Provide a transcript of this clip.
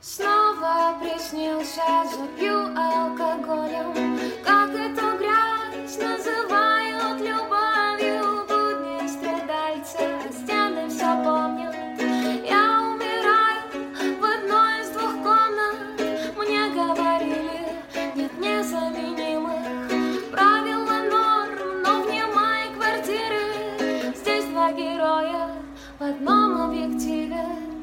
Снова приснился, запью алкоголем, как эту грязь называют любовью. Будни страдальца, а стены все помнят. Я умираю в одной из двух комнат. Мне говорили, нет незаменимых правил и норм, но вне моей квартиры здесь два героя в одном объективе.